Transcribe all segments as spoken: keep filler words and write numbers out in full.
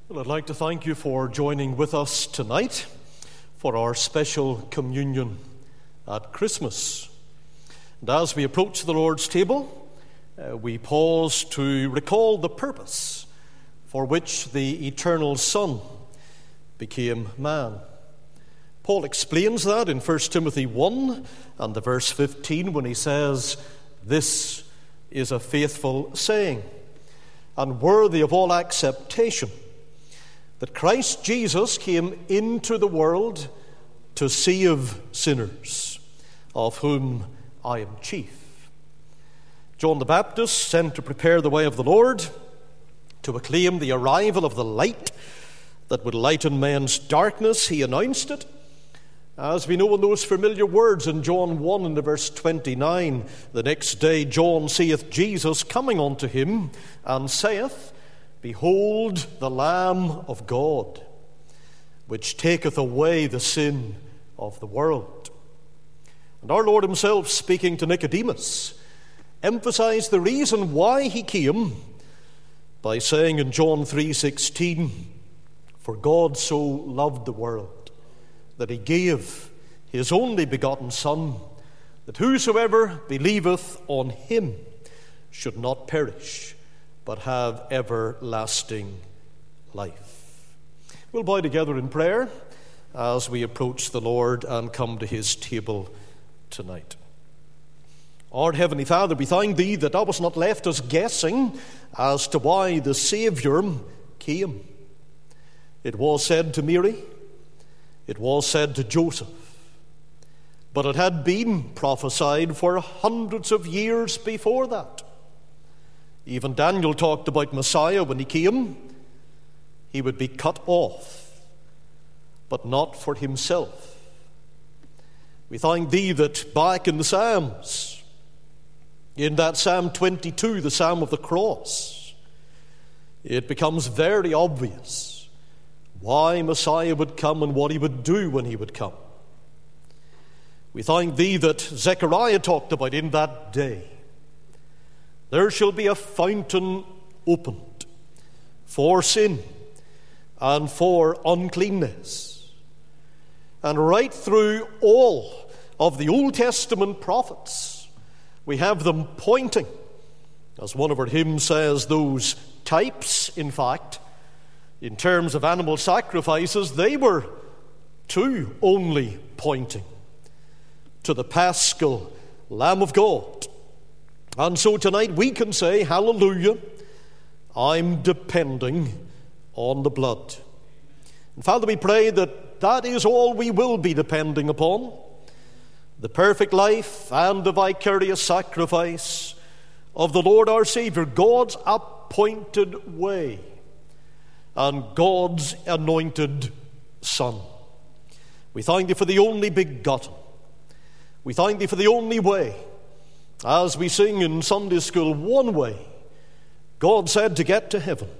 Well, I'd like to thank you for joining with us tonight for our special communion at Christmas. And as we approach the Lord's table, uh, we pause to recall the purpose for which the eternal Son became man. Paul explains that in First Timothy one and the verse fifteen when he says, "This is a faithful saying and worthy of all acceptation, that Christ Jesus came into the world to save sinners, of whom I am chief." John the Baptist, sent to prepare the way of the Lord, to acclaim the arrival of the light that would lighten men's darkness, he announced it. As we know in those familiar words in John one and the verse twenty-nine, "The next day John seeth Jesus coming unto him, and saith, Behold the Lamb of God, which taketh away the sin of the world." And our Lord himself, speaking to Nicodemus, emphasized the reason why he came by saying in John three sixteen, "For God so loved the world, that he gave his only begotten Son, that whosoever believeth on him should not perish, but have everlasting life." We'll bow together in prayer as we approach the Lord and come to his table tonight. Our Heavenly Father, we thank thee that thou hast not left us guessing as to why the Saviour came. It was said to Mary, it was said to Joseph, but it had been prophesied for hundreds of years before that. Even Daniel talked about Messiah when he came. He would be cut off, but not for himself. We thank thee that back in the Psalms, in that Psalm twenty-two, the Psalm of the Cross, it becomes very obvious why Messiah would come and what he would do when he would come. We thank thee that Zechariah talked about in that day, there shall be a fountain opened for sin and for uncleanness. And right through all of the Old Testament prophets, we have them pointing, as one of our hymns says, those types, in fact, in terms of animal sacrifices, they were too only pointing to the Paschal Lamb of God. And so tonight we can say, hallelujah, I'm depending on the blood. And Father, we pray that that is all we will be depending upon, the perfect life and the vicarious sacrifice of the Lord our Savior, God's appointed way and God's anointed Son. We thank thee for the only begotten. We thank thee for the only way. As we sing in Sunday school, one way, God said, to get to heaven.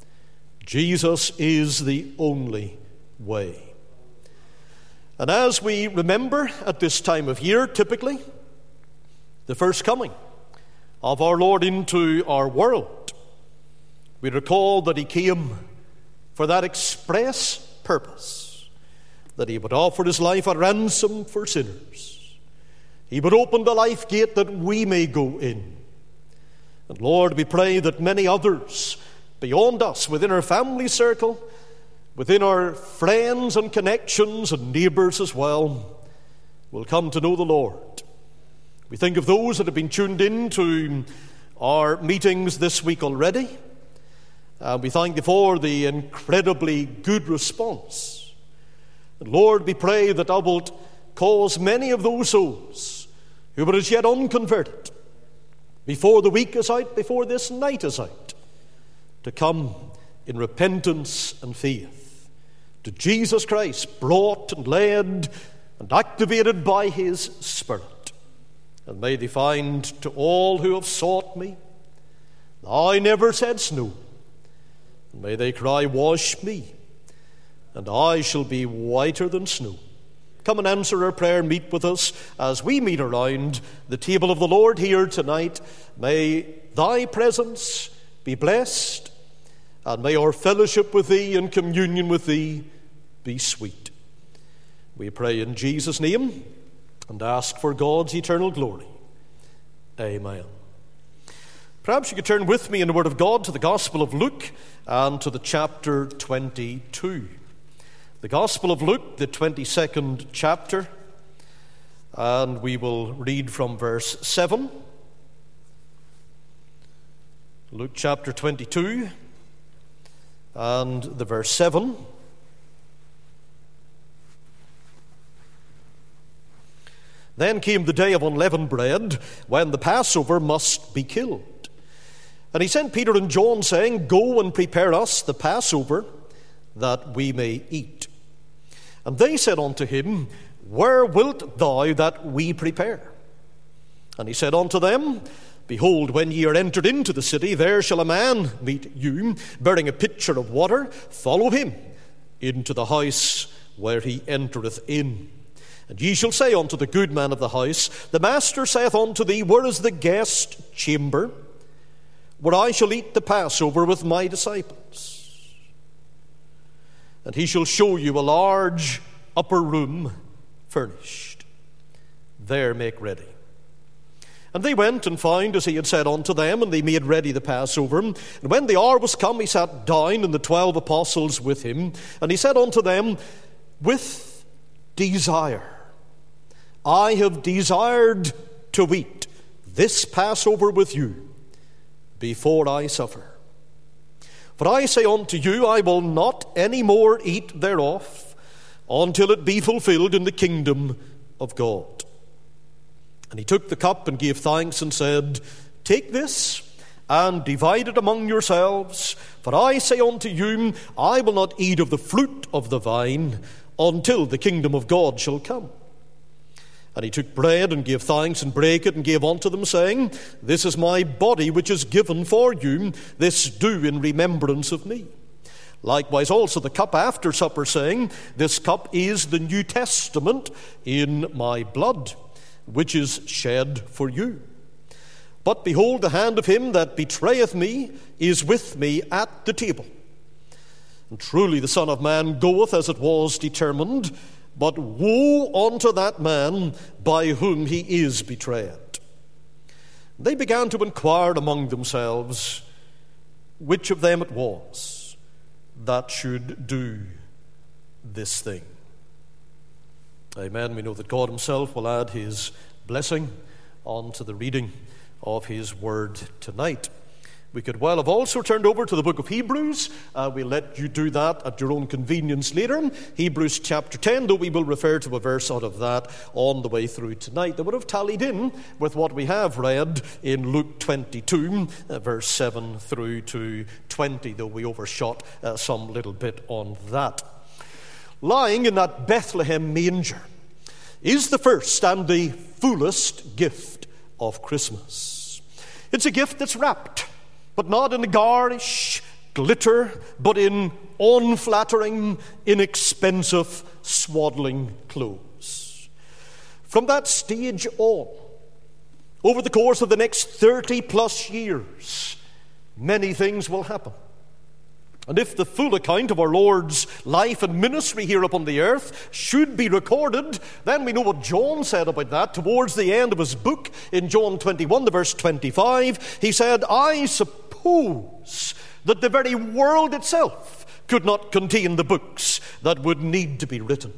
Jesus is the only way. And as we remember at this time of year, typically, the first coming of our Lord into our world, we recall that he came for that express purpose, that he would offer his life a ransom for sinners. He would open the life gate that we may go in. And Lord, we pray that many others beyond us, within our family circle, within our friends and connections and neighbours as well, will come to know the Lord. We think of those that have been tuned in to our meetings this week already. And we thank thee for the incredibly good response. And Lord, we pray that thou wilt cause many of those souls who were as yet unconverted, before the week is out, before this night is out, to come in repentance and faith to Jesus Christ, brought and led and activated by his Spirit. And may they find to all who have sought me, thou never saidst no. And may they cry, wash me, and I shall be whiter than snow. Come and answer our prayer. Meet with us as we meet around the table of the Lord here tonight. May thy presence be blessed and may our fellowship with thee and communion with thee be sweet. We pray in Jesus' name and ask for God's eternal glory. Amen. Perhaps you could turn with me in the Word of God to the Gospel of Luke and to the chapter twenty-two. The Gospel of Luke, the twenty-second chapter, and we will read from verse seven. Luke chapter twenty-two and the verse seven. Then came the day of unleavened bread, when the Passover must be killed. And he sent Peter and John, saying, Go and prepare us the Passover, that we may eat. And they said unto him, Where wilt thou that we prepare? And he said unto them, Behold, when ye are entered into the city, there shall a man meet you, bearing a pitcher of water. Follow him into the house where he entereth in. And ye shall say unto the good man of the house, The master saith unto thee, Where is the guest chamber, where I shall eat the Passover with my disciples? And he shall show you a large upper room furnished. There make ready. And they went and found as he had said unto them, and they made ready the Passover. And when the hour was come, he sat down, and the twelve apostles with him. And he said unto them, With desire I have desired to eat this Passover with you before I suffer. For I say unto you, I will not any more eat thereof until it be fulfilled in the kingdom of God. And he took the cup and gave thanks and said, Take this and divide it among yourselves. For I say unto you, I will not eat of the fruit of the vine until the kingdom of God shall come. And he took bread and gave thanks and brake it and gave unto them, saying, This is my body which is given for you. This do in remembrance of me. Likewise also the cup after supper, saying, This cup is the New Testament in my blood, which is shed for you. But behold, the hand of him that betrayeth me is with me at the table. And truly the Son of Man goeth as it was determined, but woe unto that man by whom he is betrayed. They began to inquire among themselves which of them it was that should do this thing. Amen. We know that God himself will add his blessing onto the reading of his word tonight. We could well have also turned over to the book of Hebrews. Uh, we'll let you do that at your own convenience later. Hebrews chapter ten, though we will refer to a verse out of that on the way through tonight. That would have tallied in with what we have read in Luke twenty-two, uh, verse seven through to twenty, though we overshot uh, some little bit on that. Lying in that Bethlehem manger is the first and the fullest gift of Christmas. It's a gift that's wrapped, but not in garish glitter, but in unflattering, inexpensive, swaddling clothes. From that stage on, over the course of the next thirty plus years, many things will happen. And if the full account of our Lord's life and ministry here upon the earth should be recorded, then we know what John said about that towards the end of his book in John twenty-one, the verse twenty-five. He said, I suppose that the very world itself could not contain the books that would need to be written.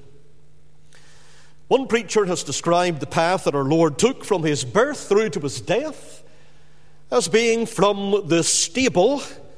One preacher has described the path that our Lord took from his birth through to his death as being from the stable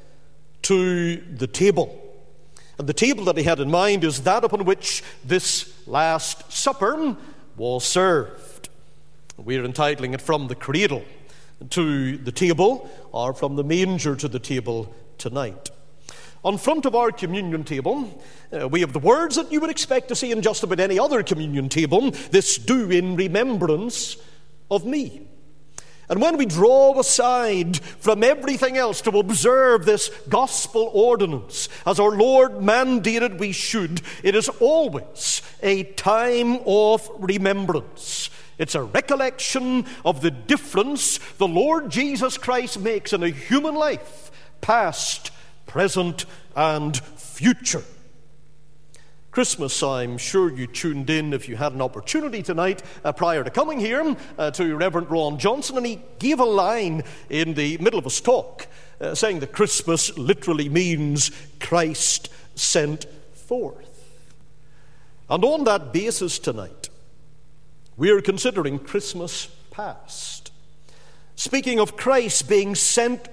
to the table. And the table that he had in mind is that upon which this Last Supper was served. We're entitling it From the Cradle to the Table, or From the Manger to the Table tonight. On front of our communion table, uh, we have the words that you would expect to see in just about any other communion table. This do in remembrance of me. And when we draw aside from everything else to observe this gospel ordinance, as our Lord mandated we should, it is always a time of remembrance. It's a recollection of the difference the Lord Jesus Christ makes in a human life, past, present and future. Christmas, I'm sure you tuned in if you had an opportunity tonight uh, prior to coming here uh, to Reverend Ron Johnson, and he gave a line in the middle of his talk uh, saying that Christmas literally means Christ sent forth. And on that basis tonight, we are considering Christmas past, speaking of Christ being sent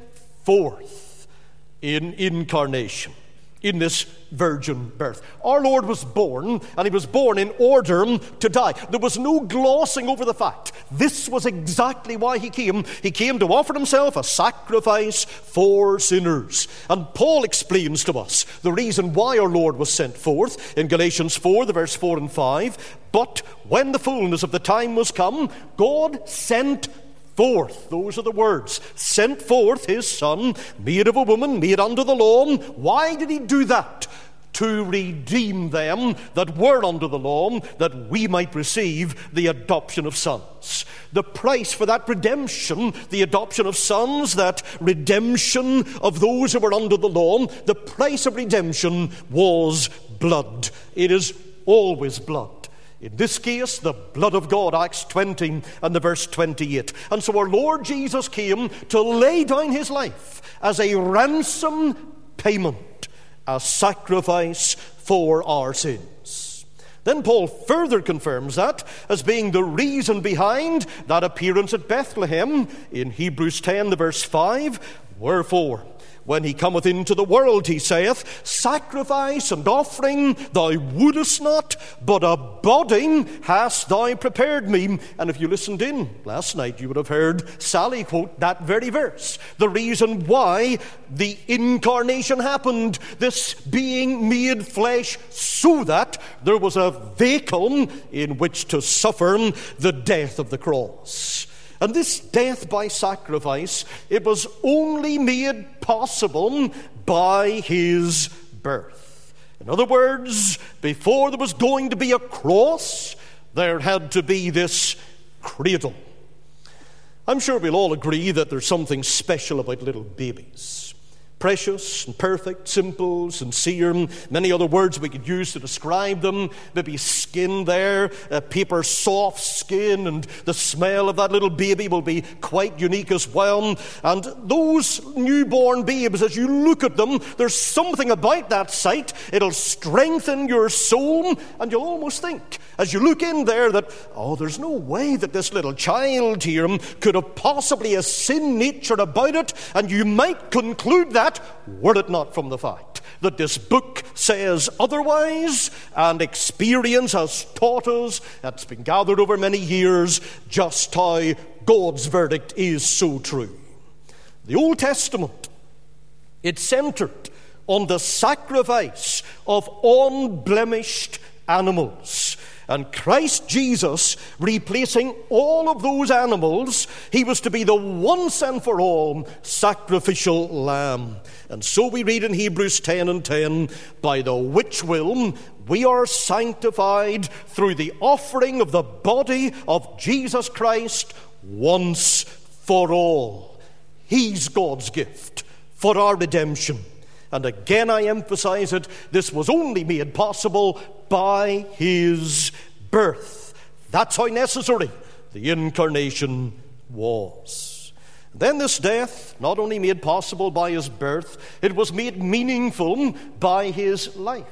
forth in incarnation, in this virgin birth. Our Lord was born, and he was born in order to die. There was no glossing over the fact. This was exactly why he came. He came to offer himself a sacrifice for sinners. And Paul explains to us the reason why our Lord was sent forth in Galatians four, the verse four and five. But when the fullness of the time was come, God sent forth, those are the words, sent forth his Son, made of a woman, made under the law. Why did he do that? To redeem them that were under the law, that we might receive the adoption of sons. The price for that redemption, the adoption of sons, that redemption of those who were under the law, the price of redemption was blood. It is always blood. In this case, the blood of God, Acts twenty and the verse twenty-eight. And so our Lord Jesus came to lay down his life as a ransom payment, a sacrifice for our sins. Then Paul further confirms that as being the reason behind that appearance at Bethlehem in Hebrews ten, the verse five. Wherefore, when he cometh into the world, he saith, sacrifice and offering thou wouldest not, but a body hast thou prepared me. And if you listened in last night, you would have heard Sally quote that very verse. The reason why the incarnation happened, this being made flesh, so that there was a vehicle in which to suffer the death of the cross. And this death by sacrifice, it was only made possible by his birth. In other words, before there was going to be a cross, there had to be this cradle. I'm sure we'll all agree that there's something special about little babies. Precious and perfect, simple, sincere, many other words we could use to describe them. Maybe skin there, a paper soft skin, and the smell of that little baby will be quite unique as well. And those newborn babes, as you look at them, there's something about that sight. It'll strengthen your soul, and you'll almost think, as you look in there, that, oh, there's no way that this little child here could have possibly a sin nature about it, and you might conclude that were it not from the fact that this book says otherwise, and experience has taught us, that's been gathered over many years, just how God's verdict is so true. The Old Testament, it centered on the sacrifice of unblemished animals. And Christ Jesus, replacing all of those animals, he was to be the once and for all sacrificial lamb. And so we read in Hebrews ten and ten, by the which will we are sanctified through the offering of the body of Jesus Christ once for all. He's God's gift for our redemption. And again I emphasize it, this was only made possible by his birth. That's how necessary the incarnation was. Then this death, not only made possible by his birth, it was made meaningful by his life.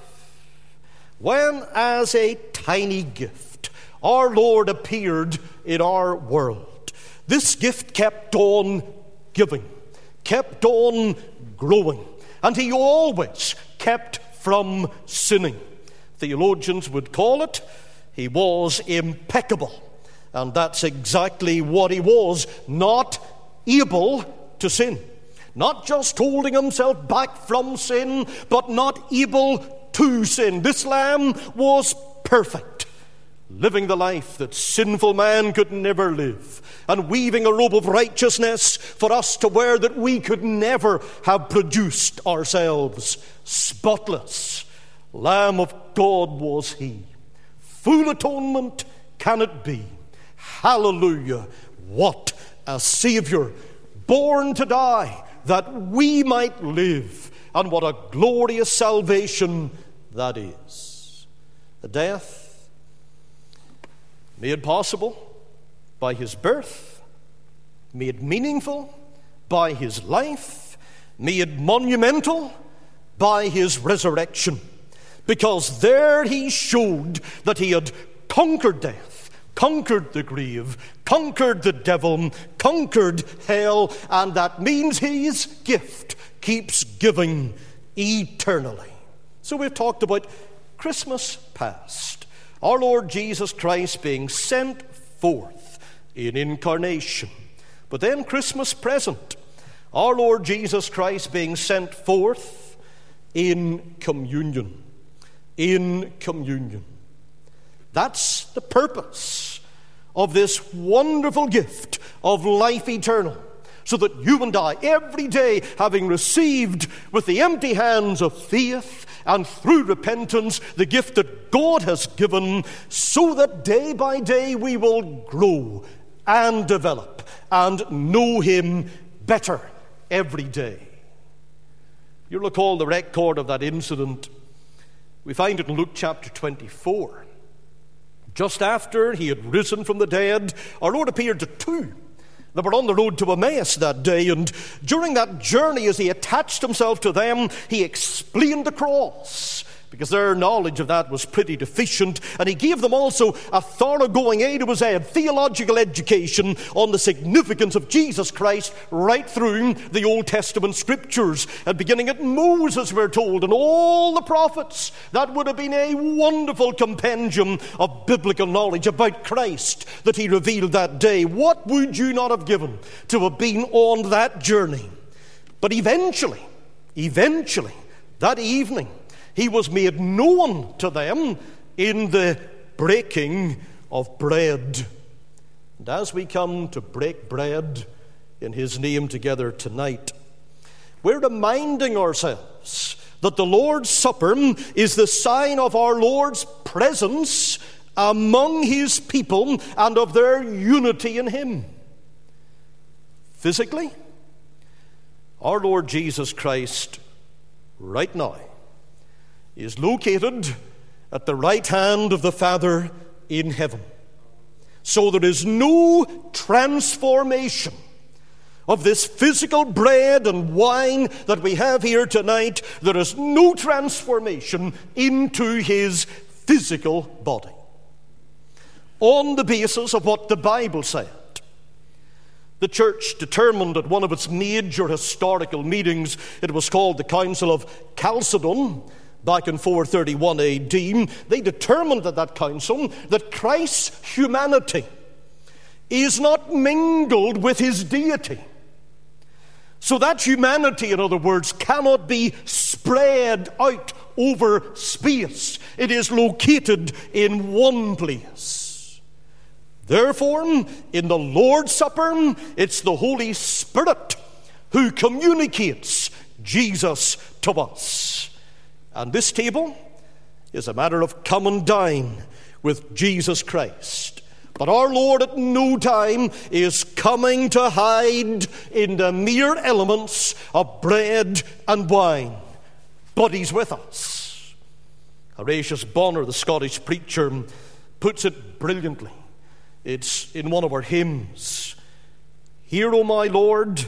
When, as a tiny gift, our Lord appeared in our world, this gift kept on giving, kept on growing. And he always kept from sinning. Theologians would call it, he was impeccable. And that's exactly what he was, not able to sin. Not just holding himself back from sin, but not able to sin. This lamb was perfect, living the life that sinful man could never live, and weaving a robe of righteousness for us to wear that we could never have produced ourselves. Spotless Lamb of God was he. Full atonement can it be. Hallelujah. What a Savior, born to die that we might live. and what a glorious salvation that is. A death made possible by his birth, made meaningful by his life, made monumental by his resurrection. Because there he showed that he had conquered death, conquered the grave, conquered the devil, conquered hell, and that means his gift keeps giving eternally. So we've talked about Christmas past, our Lord Jesus Christ being sent forth in incarnation. But then Christmas present, our Lord Jesus Christ being sent forth in communion. In communion. That's the purpose of this wonderful gift of life eternal. So that you and I, every day, having received with the empty hands of faith and through repentance the gift that God has given, so that day by day we will grow and develop and know him better every day. You recall the record of that incident. We find it in Luke chapter twenty-four. Just after he had risen from the dead, our Lord appeared to two. They were on the road to Emmaus that day, and during that journey, as he attached himself to them, he explained the cross, because their knowledge of that was pretty deficient, and he gave them also a thoroughgoing A to his Z theological education on the significance of Jesus Christ right through the Old Testament scriptures. And beginning at Moses, we're told, and all the prophets, that would have been a wonderful compendium of biblical knowledge about Christ that he revealed that day. What would you not have given to have been on that journey? But eventually, eventually, that evening, he was made known to them in the breaking of bread. And as we come to break bread in his name together tonight, we're reminding ourselves that the Lord's Supper is the sign of our Lord's presence among his people and of their unity in him. Physically, our Lord Jesus Christ right now is located at the right hand of the Father in heaven. So there is no transformation of this physical bread and wine that we have here tonight. There is no transformation into his physical body. On the basis of what the Bible said, the church determined at one of its major historical meetings, it was called the Council of Chalcedon, back in four thirty-one A D, they determined at that council that Christ's humanity is not mingled with his deity. So that humanity, in other words, cannot be spread out over space. It is located in one place. Therefore, in the Lord's Supper, it's the Holy Spirit who communicates Jesus to us. And this table is a matter of come and dine with Jesus Christ. But our Lord at no time is coming to hide in the mere elements of bread and wine. But he's with us. Horatius Bonner, the Scottish preacher, puts it brilliantly. It's in one of our hymns. Here, O my Lord,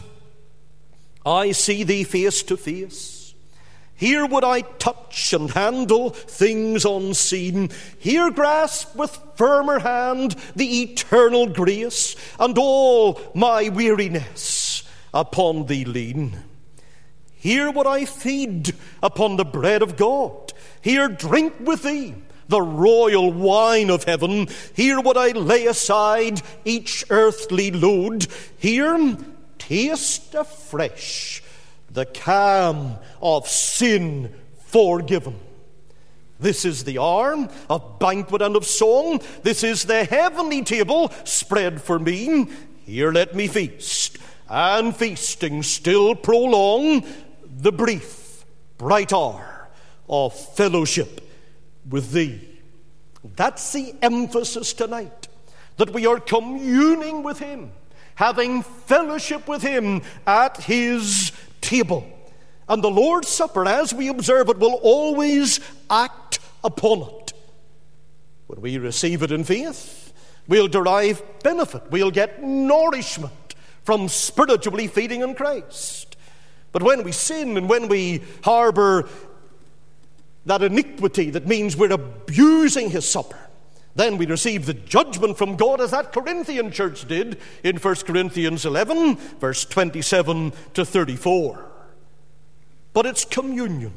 I see thee face to face. Here would I touch and handle things unseen. Here grasp with firmer hand the eternal grace, and all my weariness upon thee lean. Here would I feed upon the bread of God. Here drink with thee the royal wine of heaven. Here would I lay aside each earthly load. Here taste afresh the calm of sin forgiven. This is the hour of banquet and of song. This is the heavenly table spread for me. Here let me feast, and feasting still prolong the brief, bright hour of fellowship with thee. That's the emphasis tonight, that we are communing with him, having fellowship with him at his table. And the Lord's Supper, as we observe it, will always act upon it. When we receive it in faith, we'll derive benefit. We'll get nourishment from spiritually feeding on Christ. But when we sin and when we harbor that iniquity that means we're abusing his supper, then we receive the judgment from God, as that Corinthian church did in First Corinthians eleven, verse twenty-seven to thirty-four. But it's communion.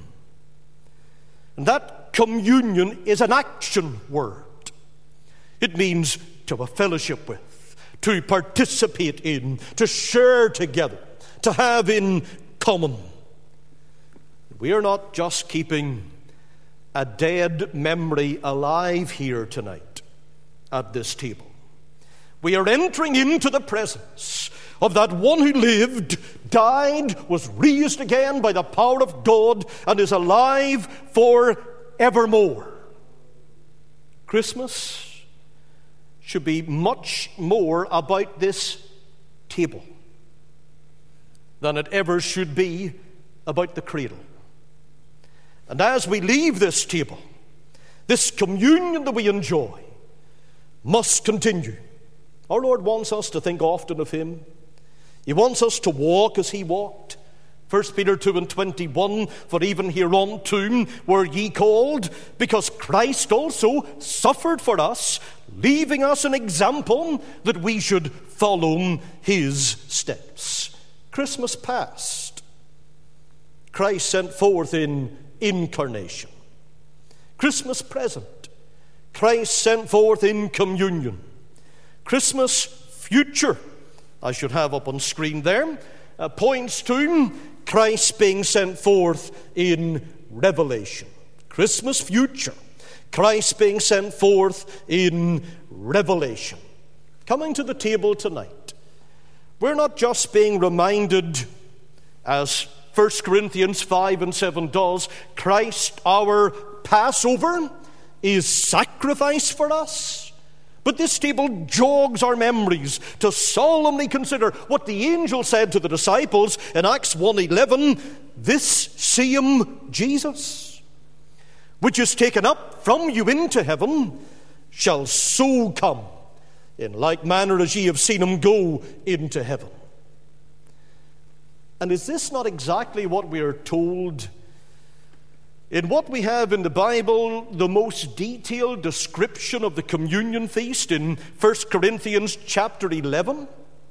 And that communion is an action word. It means to have fellowship with, to participate in, to share together, to have in common. We are not just keeping a dead memory alive here tonight at this table. We are entering into the presence of that one who lived, died, was raised again by the power of God, and is alive forevermore. Christmas should be much more about this table than it ever should be about the cradle. And as we leave this table, this communion that we enjoy must continue. Our Lord wants us to think often of him. He wants us to walk as he walked. First Peter two and twenty-one, for even hereunto were ye called, because Christ also suffered for us, leaving us an example that we should follow his steps. Christmas past, Christ sent forth in incarnation. Christmas present, Christ sent forth in communion. Christmas future, I should have up on screen there, uh, points to Christ being sent forth in revelation. Christmas future, Christ being sent forth in revelation. Coming to the table tonight, we're not just being reminded, as First Corinthians five and seven does, Christ, our Passover, is sacrificed for us. But this table jogs our memories to solemnly consider what the angel said to the disciples in Acts one eleven, this same Jesus, which is taken up from you into heaven, shall so come in like manner as ye have seen him go into heaven. And is this not exactly what we are told in what we have in the Bible, the most detailed description of the communion feast in First Corinthians chapter eleven?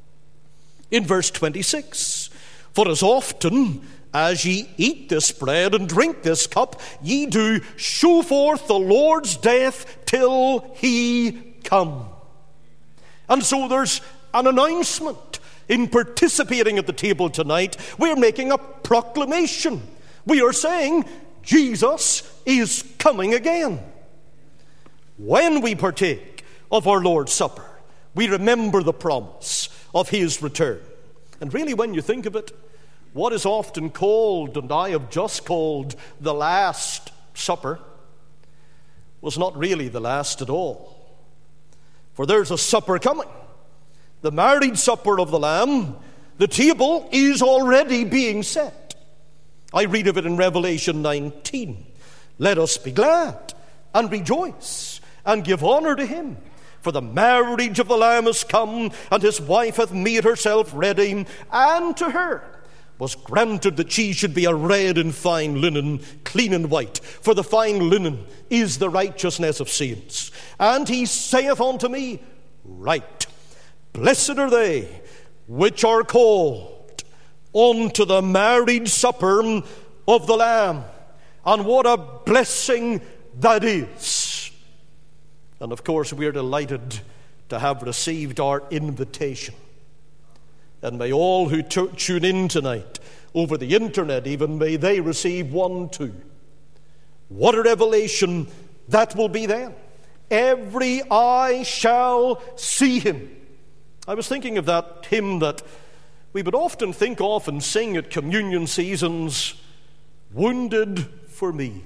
In verse twenty-six, for as often as ye eat this bread and drink this cup, ye do show forth the Lord's death till he come. And so there's an announcement. In participating at the table tonight, we're making a proclamation. We are saying Jesus is coming again. When we partake of our Lord's Supper, we remember the promise of his return. And really, when you think of it, what is often called, and I have just called, the Last Supper, was not really the last at all. For there's a supper coming. The marriage supper of the Lamb. The table is already being set. I read of it in Revelation nineteen. Let us be glad and rejoice and give honor to him. For the marriage of the Lamb is come, and his wife hath made herself ready, and to her was granted that she should be arrayed in fine linen, clean and white. For the fine linen is the righteousness of saints. And he saith unto me, Write, blessed are they which are called unto the marriage supper of the Lamb. And what a blessing that is. And of course, we are delighted to have received our invitation. And may all who t- tune in tonight over the internet, even may they receive one too. What a revelation that will be then. Every eye shall see him. I was thinking of that hymn that we would often think of and sing at communion seasons, Wounded for Me.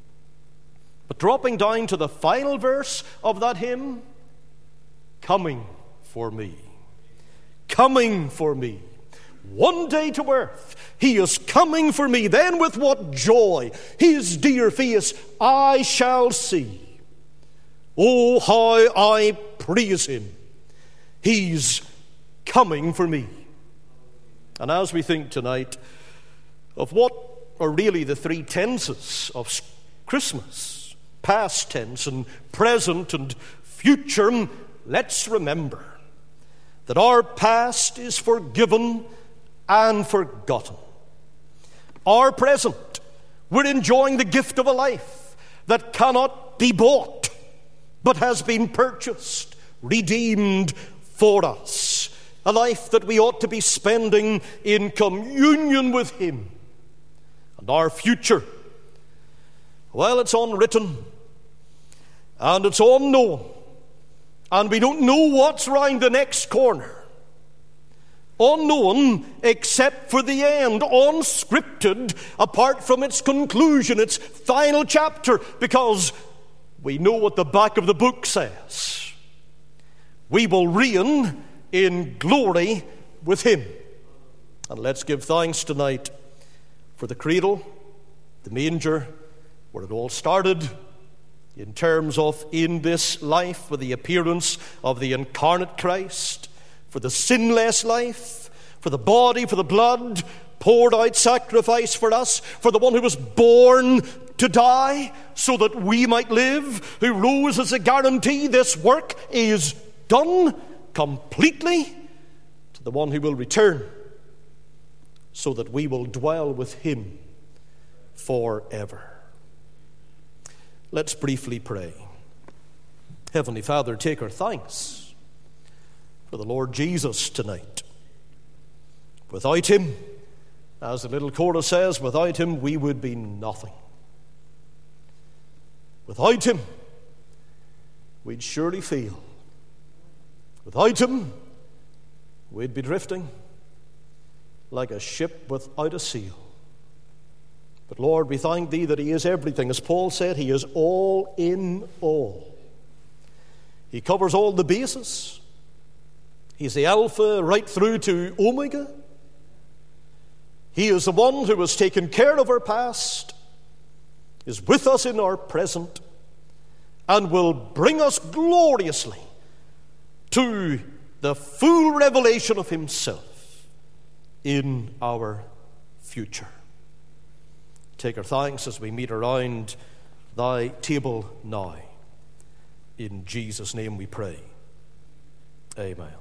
But dropping down to the final verse of that hymn, Coming for me. Coming for me. one day to earth. He is coming for me. Then with what joy his dear face I shall see. Oh, how I praise him. He's coming for me. And as we think tonight of what are really the three tenses of Christmas, past tense and present and future, let's remember that our past is forgiven and forgotten. Our present, we're enjoying the gift of a life that cannot be bought, but has been purchased, redeemed for us. A life that we ought to be spending in communion with him. And our future, well, it's unwritten, and it's unknown, and we don't know what's round the next corner. Unknown except for the end, unscripted apart from its conclusion, its final chapter, because we know what the back of the book says. We will reign in glory with him. And let's give thanks tonight for the cradle, the manger, where it all started, in terms of in this life, for the appearance of the incarnate Christ, for the sinless life, for the body, for the blood, poured out sacrifice for us, for the one who was born to die so that we might live, who rose as a guarantee this work is done completely, to the one who will return so that we will dwell with him forever. Let's briefly pray. Heavenly Father, take our thanks for the Lord Jesus tonight. Without him, as the little chorus says, without him we would be nothing. Without him, we'd surely fail. Without him, we'd be drifting like a ship without a sail. But Lord, we thank thee that he is everything. As Paul said, he is all in all. He covers all the bases. He's the Alpha right through to Omega. He is the one who has taken care of our past, is with us in our present, and will bring us gloriously to the full revelation of himself in our future. Take our thanks as we meet around thy table now. In Jesus' name we pray. Amen.